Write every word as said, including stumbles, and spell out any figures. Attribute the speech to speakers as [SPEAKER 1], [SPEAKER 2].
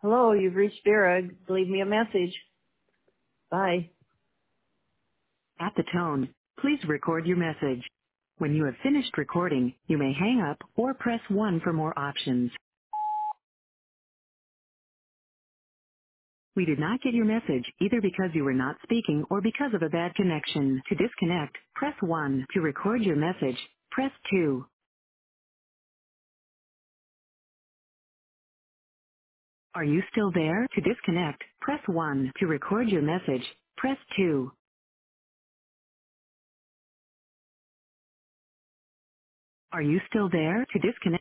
[SPEAKER 1] Hello, you've reached Vera. Leave me a message. Bye.
[SPEAKER 2] At the tone, please record your message. When you have finished recording, you may hang up or press one for more options. We did not get your message either because you were not speaking or because of a bad connection. To disconnect, press one. To record your message, press two. Are you still there? To disconnect, press one. To record your message, press two. Are you still there? To disconnect,